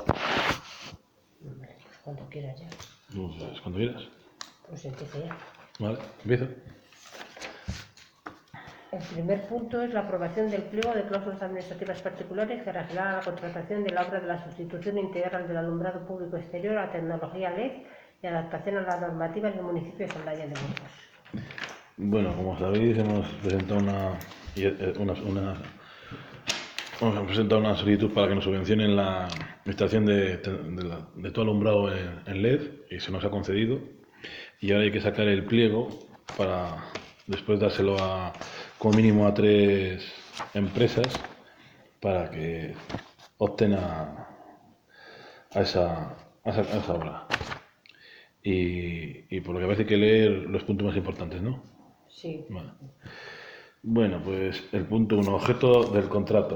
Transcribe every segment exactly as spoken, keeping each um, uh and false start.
Vale, pues cuando quieras ya. No sé, cuando quieras. Pues empiezo ya. Vale, empieza. El primer punto es la aprobación del pliego de cláusulas administrativas particulares que regirá la contratación de la obra de la sustitución integral del alumbrado público exterior a tecnología L E D y adaptación a las normativas del municipio de Saldaña de Burgos. Bueno, como sabéis, hemos presentado una, una, una, hemos presentado una solicitud para que nos subvencionen la instalación de, de, la, de todo alumbrado en, en L E D y se nos ha concedido. Y ahora hay que sacar el pliego para después dárselo a, como mínimo a tres empresas para que opten a, a, esa, a, esa, a esa obra. Y, y por lo que parece hay que leer los puntos más importantes, ¿no? Sí. Vale. Bueno, pues el punto uno, objeto del contrato.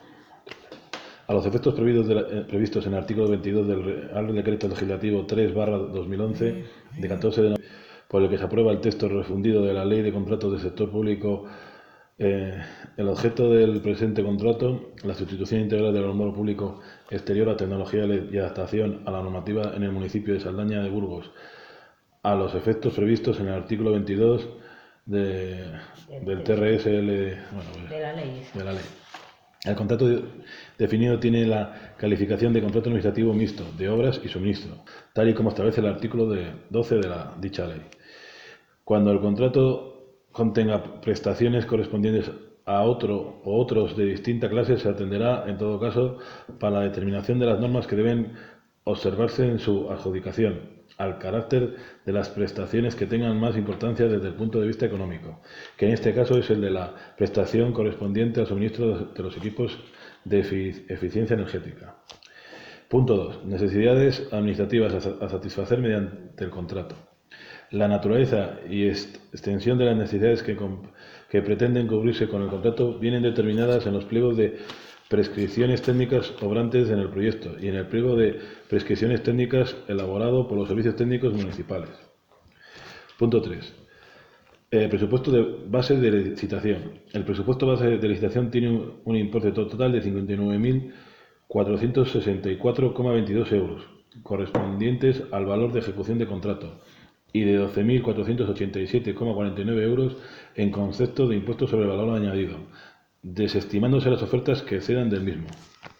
A los efectos previstos, de la, eh, previstos en el artículo veintidós del Real Decreto Legislativo tres barra dos mil once de catorce de noviembre, por el que se aprueba el texto refundido de la Ley de Contratos del Sector Público, eh, el objeto del presente contrato, la sustitución integral del alumbrado público exterior a tecnología y adaptación a la normativa en el municipio de Saldaña de Burgos, a los efectos previstos en el artículo veintidós de, del T R S L, bueno, pues, de la ley. De la ley. El contrato definido tiene la calificación de contrato administrativo mixto de obras y suministro, tal y como establece el artículo de doce de la dicha ley. Cuando el contrato contenga prestaciones correspondientes a otro o otros de distinta clase, se atenderá, en todo caso, para la determinación de las normas que deben observarse en su adjudicación, al carácter de las prestaciones que tengan más importancia desde el punto de vista económico, que en este caso es el de la prestación correspondiente al suministro de los equipos de eficiencia energética. Punto dos. Necesidades administrativas a satisfacer mediante el contrato. La naturaleza y extensión de las necesidades que, que pretenden cubrirse con el contrato vienen determinadas en los pliegos de prescripciones técnicas obrantes en el proyecto y en el pliego de prescripciones técnicas elaborado por los servicios técnicos municipales. Punto tres. Eh, presupuesto de base de licitación. El presupuesto base de licitación tiene un, un importe total de cincuenta y nueve mil cuatrocientos sesenta y cuatro coma veintidós euros, correspondientes al valor de ejecución de contrato, y de doce mil cuatrocientos ochenta y siete coma cuarenta y nueve euros en concepto de impuesto sobre el valor añadido, desestimándose las ofertas que excedan del mismo.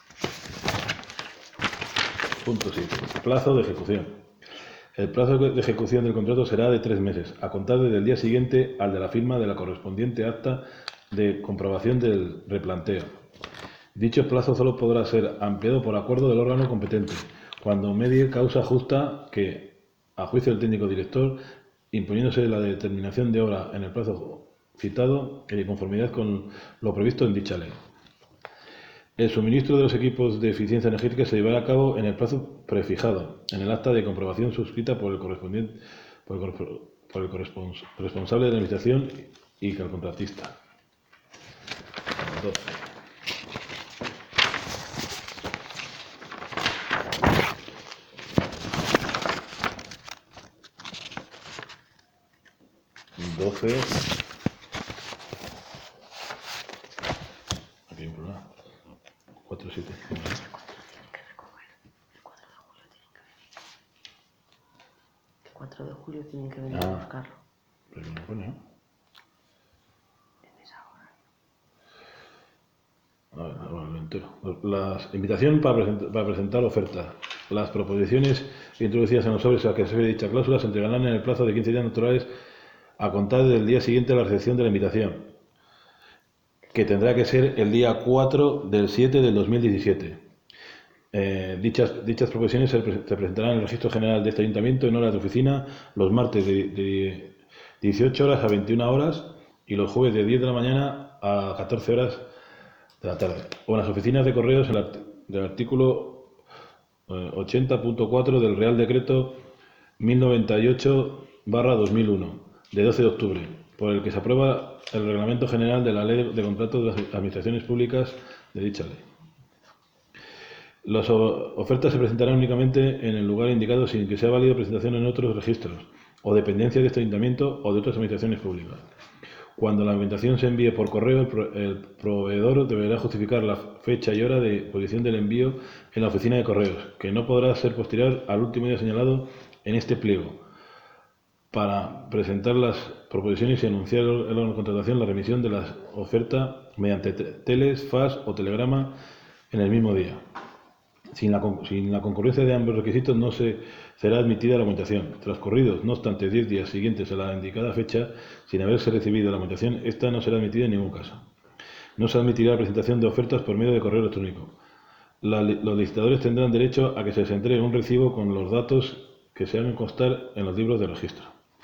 Punto siete. Plazo de ejecución. El plazo de ejecución del contrato será de tres meses, a contar desde el día siguiente al de la firma de la correspondiente acta de comprobación del replanteo. Dicho plazo solo podrá ser ampliado por acuerdo del órgano competente, cuando medie causa justa que, a juicio del técnico director, imponiéndose la determinación de obra en el plazo citado y de conformidad con lo previsto en dicha ley. El suministro de los equipos de eficiencia energética se llevará a cabo en el plazo prefijado, en el acta de comprobación suscrita por el correspondiente por el, por el correspons, responsable de la administración y que el contratista. doce. doce. Aquí hay un problema. cuatro siete. El cuatro de julio tienen que venir Ah, a buscarlo. Pero no pone, ¿no? En esa hora. A ver, bueno, lo entero. La invitación para presentar, para presentar oferta. Las proposiciones introducidas en los sobres a que se refiere dicha cláusula se entregarán en el plazo de quince días naturales a contar del día siguiente a la recepción de la invitación, que tendrá que ser el día cuatro del siete del dos mil diecisiete. Eh, dichas, dichas proposiciones se, se presentarán en el registro general de este ayuntamiento en horas de oficina los martes de, de dieciocho horas a veintiuna horas y los jueves de diez de la mañana a catorce horas de la tarde, o en las oficinas de correos en la, del artículo eh, ochenta punto cuatro del Real Decreto mil noventa y ocho barra dos mil uno de doce de octubre, por el que se aprueba el Reglamento General de la Ley de Contratos de las Administraciones Públicas de dicha ley. Las ofertas se presentarán únicamente en el lugar indicado sin que sea válida presentación en otros registros o dependencias de este ayuntamiento o de otras administraciones públicas. Cuando la documentación se envíe por correo, el, pro el proveedor deberá justificar la fecha y hora de posición del envío en la oficina de correos, que no podrá ser posterior al último día señalado en este pliego, para presentar las proposiciones y anunciar el órgano de contratación la remisión de la oferta mediante teles, fax o telegrama en el mismo día. Sin la, sin la concurrencia de ambos requisitos no se será admitida la documentación. Transcurridos, no obstante, diez días siguientes a la indicada fecha, sin haberse recibido la documentación, esta no será admitida en ningún caso. No se admitirá la presentación de ofertas por medio de correo electrónico. La, los licitadores tendrán derecho a que se les entregue un recibo con los datos que se hagan constar en los libros de registro.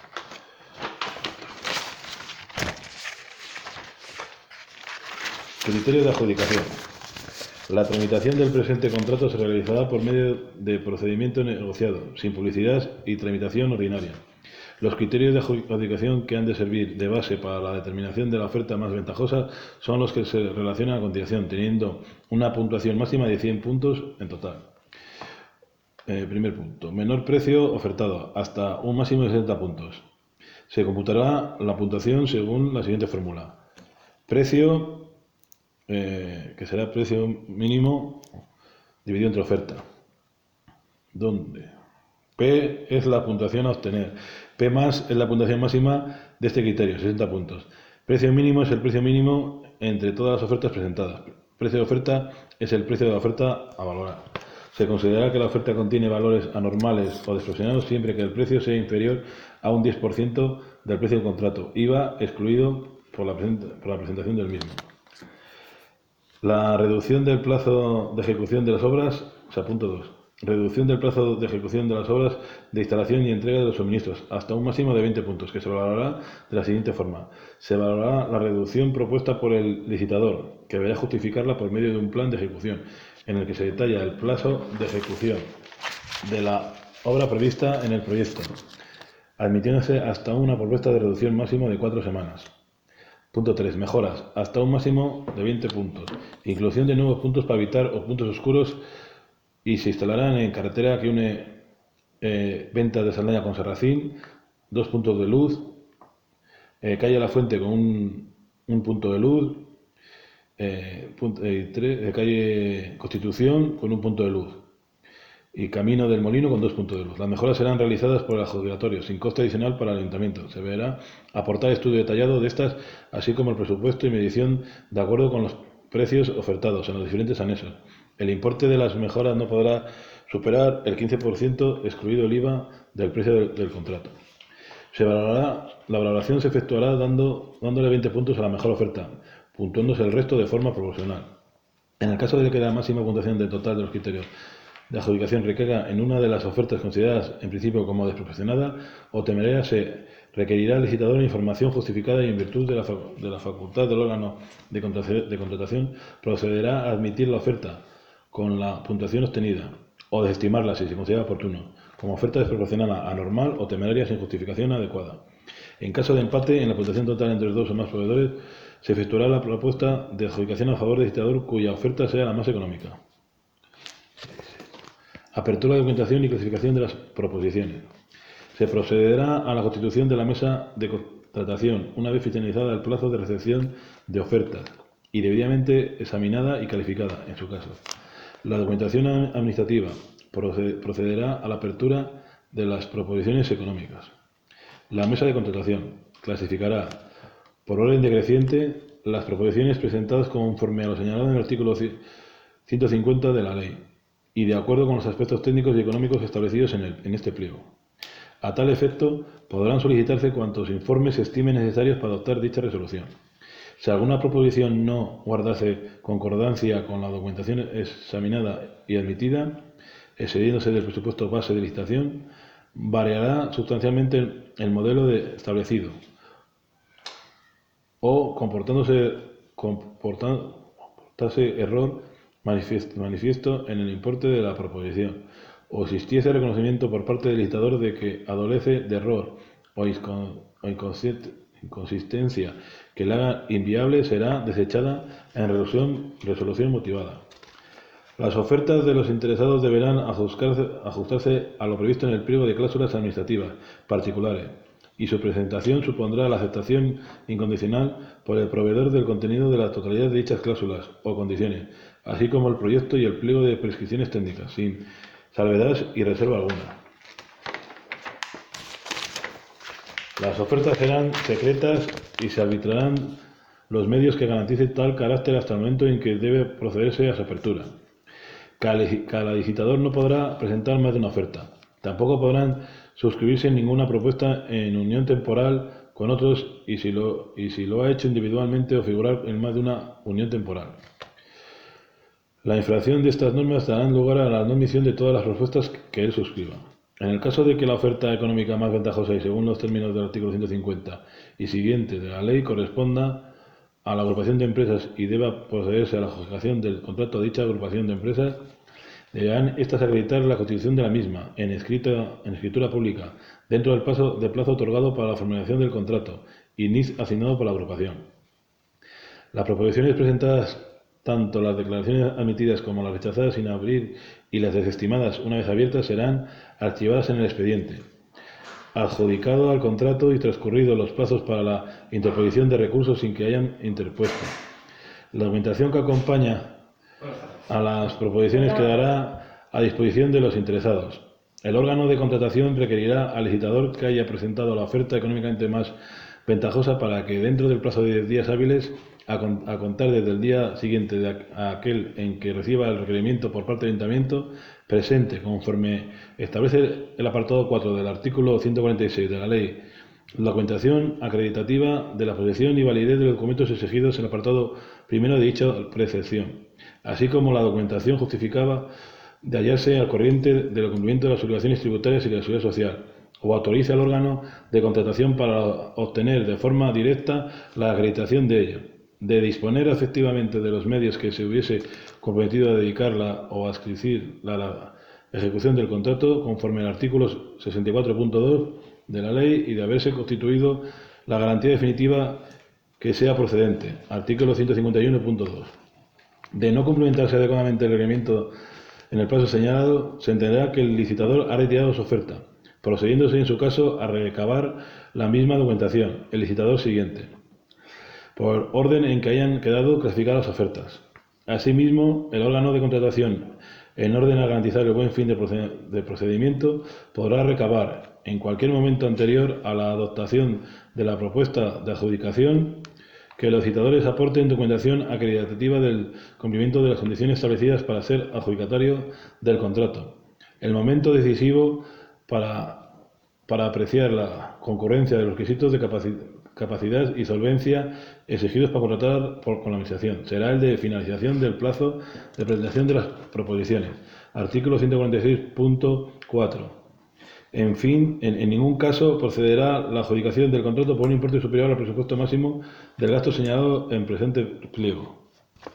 Criterio de adjudicación. La tramitación del presente contrato se realizará por medio de procedimiento negociado, sin publicidad y tramitación ordinaria. Los criterios de adjudicación que han de servir de base para la determinación de la oferta más ventajosa son los que se relacionan a continuación, teniendo una puntuación máxima de cien puntos en total. Eh, primer punto. Menor precio ofertado, hasta un máximo de sesenta puntos. Se computará la puntuación según la siguiente fórmula. Precio... Eh, que será precio mínimo dividido entre oferta, donde P es la puntuación a obtener, P más es la puntuación máxima de este criterio, sesenta puntos. Precio mínimo es el precio mínimo entre todas las ofertas presentadas. Precio de oferta es el precio de la oferta a valorar. Se considerará que la oferta contiene valores anormales o desproporcionados siempre que el precio sea inferior a un diez por ciento del precio del contrato, I V A excluido por la, por la presentación del mismo. La reducción del plazo de ejecución de las obras, o sea, punto dos. Reducción del plazo de ejecución de las obras de instalación y entrega de los suministros, hasta un máximo de veinte puntos, que se valorará de la siguiente forma. Se valorará la reducción propuesta por el licitador, que deberá justificarla por medio de un plan de ejecución, en el que se detalla el plazo de ejecución de la obra prevista en el proyecto, admitiéndose hasta una propuesta de reducción máximo de cuatro semanas. Punto tres. Mejoras. Hasta un máximo de veinte puntos. Inclusión de nuevos puntos para evitar o puntos oscuros y se instalarán en carretera que une eh, Ventas de Saldaña con Serracín, dos puntos de luz, eh, calle La Fuente con un, un punto de luz, eh, punto, eh, tres, eh, calle Constitución con un punto de luz y Camino del Molino con dos puntos de luz. Las mejoras serán realizadas por el adjudicatario, sin coste adicional para el ayuntamiento. Se deberá aportar estudio detallado de estas, así como el presupuesto y medición de acuerdo con los precios ofertados en los diferentes anexos. El importe de las mejoras no podrá superar el quince por ciento, excluido el I V A, del precio del, del contrato. Se valorará, la valoración se efectuará dando, dándole veinte puntos a la mejor oferta, puntuándose el resto de forma proporcional. En el caso de que la máxima puntuación del total de los criterios de adjudicación recaiga en una de las ofertas consideradas en principio como desproporcionada o temeraria, se requerirá al licitador información justificada y en virtud de la, de la facultad del órgano de contratación, de contratación procederá a admitir la oferta con la puntuación obtenida o desestimarla si se considera oportuno como oferta desproporcionada, anormal o temeraria sin justificación adecuada. En caso de empate en la puntuación total entre los dos o más proveedores, se efectuará la propuesta de adjudicación a favor del licitador cuya oferta sea la más económica. Apertura de documentación y clasificación de las proposiciones. Se procederá a la constitución de la mesa de contratación una vez finalizada el plazo de recepción de ofertas y debidamente examinada y calificada, en su caso. La documentación administrativa procederá a la apertura de las proposiciones económicas. La mesa de contratación clasificará por orden decreciente las proposiciones presentadas conforme a lo señalado en el artículo ciento cincuenta de la ley y de acuerdo con los aspectos técnicos y económicos establecidos en, el, en este pliego. A tal efecto, podrán solicitarse cuantos informes se estimen necesarios para adoptar dicha resolución. Si alguna proposición no guardase concordancia con la documentación examinada y admitida, excediéndose del presupuesto base de licitación, variará sustancialmente el, el modelo de establecido o comportándose, comportándose error manifiesto, manifiesto en el importe de la proposición, o existiese reconocimiento por parte del licitador de que adolece de error o, o inconsistencia que la haga inviable, será desechada en resolución, resolución motivada. Las ofertas de los interesados deberán ajustarse, ajustarse a lo previsto en el pliego de cláusulas administrativas particulares, y su presentación supondrá la aceptación incondicional por el proveedor del contenido de la totalidad de dichas cláusulas o condiciones, así como el proyecto y el pliego de prescripciones técnicas, sin salvedades y reserva alguna. Las ofertas serán secretas y se arbitrarán los medios que garanticen tal carácter hasta el momento en que debe procederse a su apertura. Cada licitador no podrá presentar más de una oferta. Tampoco podrán suscribirse ninguna propuesta en unión temporal con otros y si lo, y si lo ha hecho individualmente o figurar en más de una unión temporal. La infracción de estas normas dará lugar a la no admisión de todas las propuestas que él suscriba. En el caso de que la oferta económica más ventajosa y según los términos del artículo ciento cincuenta y siguiente de la ley corresponda a la agrupación de empresas y deba procederse a la adjudicación del contrato a dicha agrupación de empresas, deberán éstas acreditar la constitución de la misma en, escrita, en escritura pública dentro del plazo, del plazo otorgado para la formalización del contrato y N I S asignado por la agrupación. Las proposiciones presentadas, tanto las declaraciones admitidas como las rechazadas sin abrir y las desestimadas una vez abiertas, serán archivadas en el expediente, adjudicado al contrato y transcurridos los plazos para la interposición de recursos sin que hayan interpuesto. La documentación que acompaña a las proposiciones quedará a disposición de los interesados. El órgano de contratación requerirá al licitador que haya presentado la oferta económicamente más ventajosa para que, dentro del plazo de diez días hábiles, a contar desde el día siguiente de aquel en que reciba el requerimiento por parte del Ayuntamiento, presente, conforme establece el apartado cuatro del artículo ciento cuarenta y seis de la Ley, la documentación acreditativa de la posesión y validez de los documentos exigidos en el apartado primero de dicha precepción, así como la documentación justificada de hallarse al corriente del cumplimiento de las obligaciones tributarias y de la seguridad social, o autorice al órgano de contratación para obtener de forma directa la acreditación de ello, de disponer efectivamente de los medios que se hubiese comprometido a dedicarla o a adscribir la, la ejecución del contrato conforme al artículo sesenta y cuatro punto dos de la ley y de haberse constituido la garantía definitiva que sea procedente, artículo ciento cincuenta y uno punto dos. De no cumplimentarse adecuadamente el reglamento en el plazo señalado, se entenderá que el licitador ha retirado su oferta, procediéndose en su caso a recabar la misma documentación, el licitador siguiente, por orden en que hayan quedado clasificadas las ofertas. Asimismo, el órgano de contratación, en orden a garantizar el buen fin del procedimiento, podrá recabar, en cualquier momento anterior a la adoptación de la propuesta de adjudicación, que los licitadores aporten documentación acreditativa del cumplimiento de las condiciones establecidas para ser adjudicatario del contrato. El momento decisivo para, para apreciar la concurrencia de los requisitos de capacidad capacidad y solvencia exigidos para contratar por, con la Administración. Será el de finalización del plazo de presentación de las proposiciones. Artículo ciento cuarenta y seis punto cuatro. En fin, en, en ningún caso procederá la adjudicación del contrato por un importe superior al presupuesto máximo del gasto señalado en presente pliego.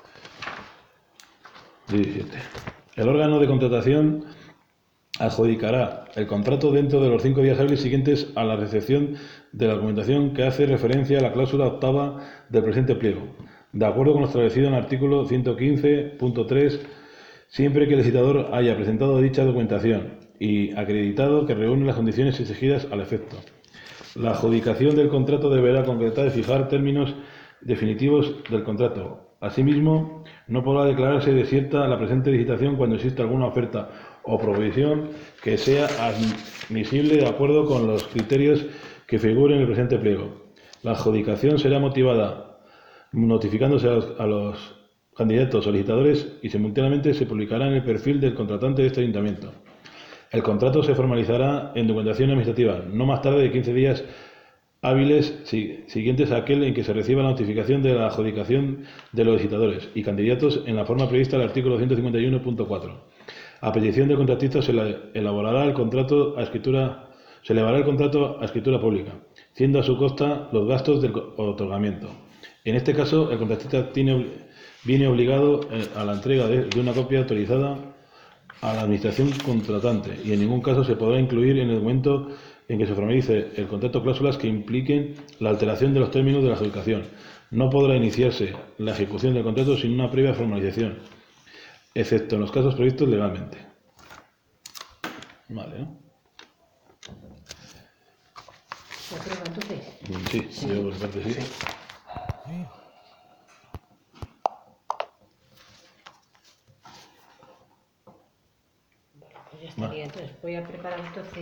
diecisiete. El órgano de contratación adjudicará el contrato dentro de los cinco días hábiles siguientes a la recepción de la documentación que hace referencia a la cláusula octava del presente pliego, de acuerdo con lo establecido en el artículo ciento quince punto tres, siempre que el licitador haya presentado dicha documentación y acreditado que reúne las condiciones exigidas al efecto. La adjudicación del contrato deberá concretar y fijar términos definitivos del contrato. Asimismo, no podrá declararse desierta la presente licitación cuando exista alguna oferta o proposición que sea admisible de acuerdo con los criterios que figuren en el presente pliego. La adjudicación será motivada notificándose a los, a los candidatos solicitadores y simultáneamente se publicará en el perfil del contratante de este ayuntamiento. El contrato se formalizará en documentación administrativa no más tarde de quince días hábiles si, siguientes a aquel en que se reciba la notificación de la adjudicación de los licitadores y candidatos en la forma prevista en el artículo ciento cincuenta y uno punto cuatro. A petición del contratista se elaborará el contrato a escritura, se elevará el contrato a escritura pública, siendo a su costa los gastos del otorgamiento. En este caso, el contratista tiene, viene obligado a la entrega de, de una copia autorizada a la administración contratante y en ningún caso se podrá incluir en el momento en que se formalice el contrato cláusulas que impliquen la alteración de los términos de la adjudicación. No podrá iniciarse la ejecución del contrato sin una previa formalización, excepto en los casos previstos legalmente. Vale, ¿no? ¿Se aprueba entonces? Sí, sí, yo por mi parte sí. Sí. Pues ya estaría. Entonces voy a preparar entonces.